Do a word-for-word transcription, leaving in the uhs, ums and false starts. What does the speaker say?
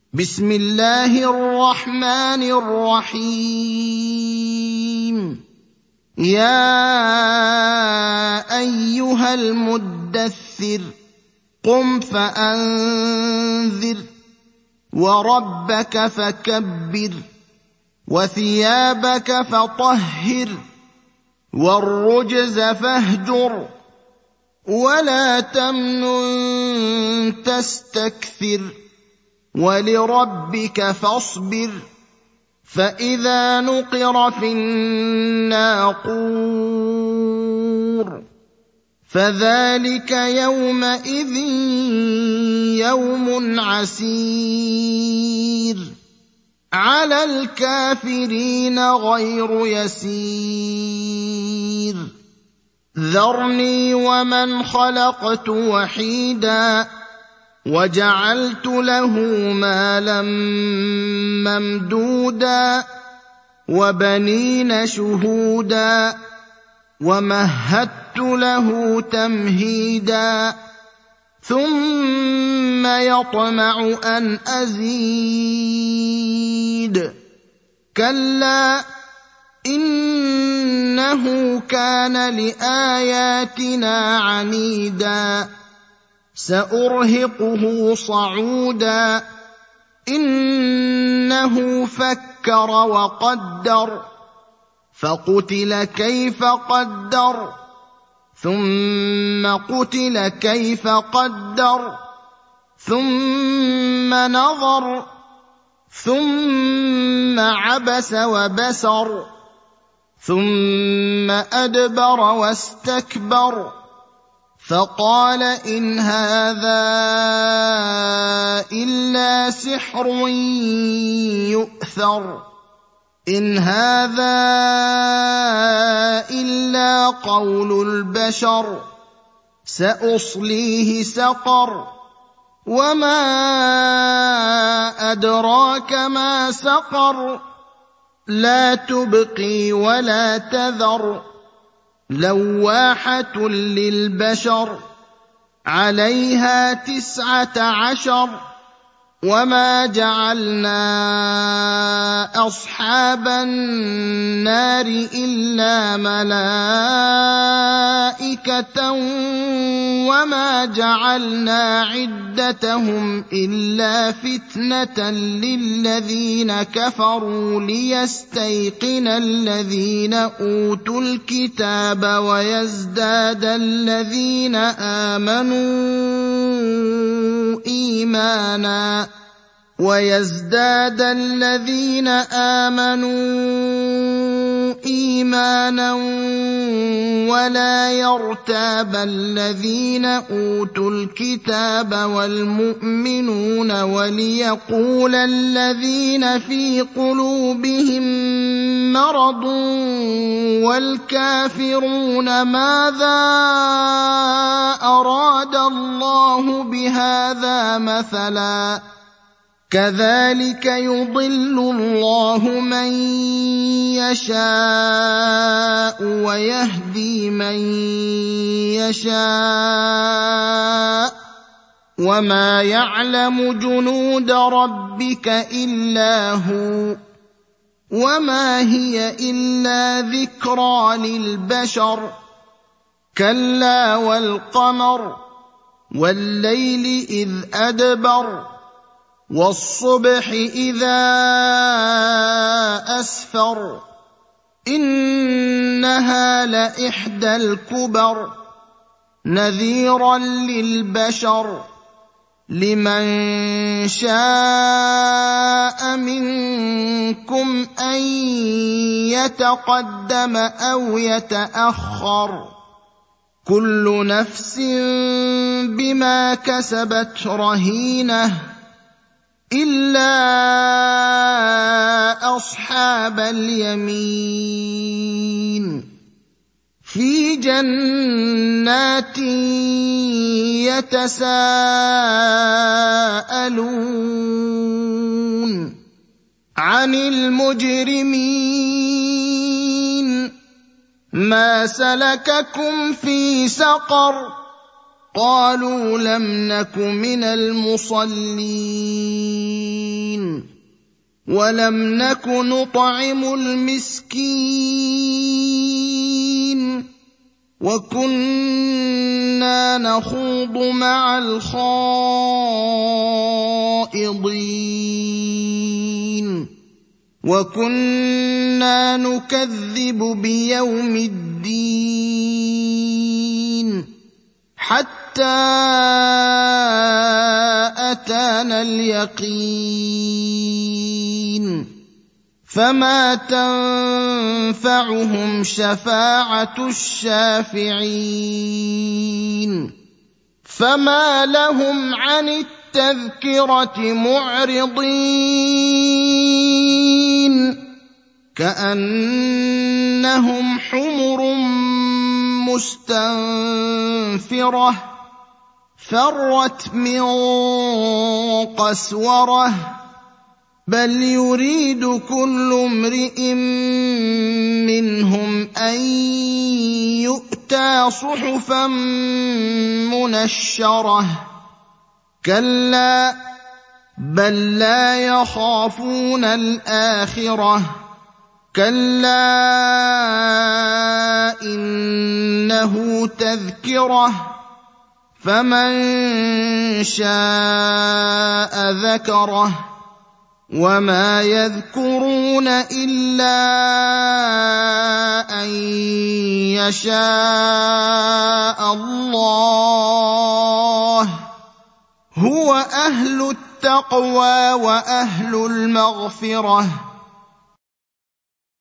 بسم الله الرحمن الرحيم يا أيها المدثر قم فأنذر وربك فكبر وثيابك فطهر والرجز فاهجر ولا تمنن تستكثر ولربك فاصبر فإذا نقر في الناقور فذلك يومئذ يوم عسير على الكافرين غير يسير ذرني ومن خلقت وحيدا وجعلت له مالا ممدودا وبنين شهودا ومهدت له تمهيدا ثم يطمع أن أزيد كلا إنه كان لآياتنا عنيدا سأرهقه صعودا إنه فكر وقدر فقتل كيف قدر ثم قتل كيف قدر ثم نظر ثم عبس وبسر ثم أدبر واستكبر فقال إن هذا إلا سحر يؤثر إن هذا إلا قول البشر سأصليه سقر وما أدراك ما سقر لا تبقي ولا تذر لواحة للبشر عليها تسعة عشر وما جعلنا أصحاب النار إلا ملائكة وما جعلنا عدتهم إلا فتنة للذين كفروا ليستيقن الذين أوتوا الكتاب ويزداد الذين آمنوا إيمانا ويزداد الذين آمنوا إيمانا ولا يرتاب الذين أوتوا الكتاب والمؤمنون وليقول الذين في قلوبهم مرض والكافرون ماذا أراد الله بهذا مثلا كذلك يضل الله من يشاء ويهدي من يشاء وما يعلم جنود ربك إلا هو وما هي إلا ذكرى للبشر كلا والقمر والليل إذ أدبر والصبح إذا أسفر إنها لإحدى الكبر نذيرا للبشر لمن شاء منكم أن يتقدم أو يتأخر كل نفس بما كسبت رهينة إلا أصحاب اليمين في جنات يتساءلون عن المجرمين ما سلككم في سقر قالوا لم نك من المصلين ولم نك نطعم المسكين وكنا نخوض مع الخائضين وكنا نكذب بيوم الدين حتى أتانا اليقين فما تنفعهم شفاعة الشافعين فما لهم عن التذكرة معرضين كأنهم حمر مستنفرة فرت من قسورة بل يريد كل امرئ منهم أن يؤتى صحفا منشرة كلا بل لا يخافون الآخرة كلا إنه تذكرة فمن شاء ذكره وما يذكرون إلا أن يشاء الله هو أهل التقوى وأهل المغفرة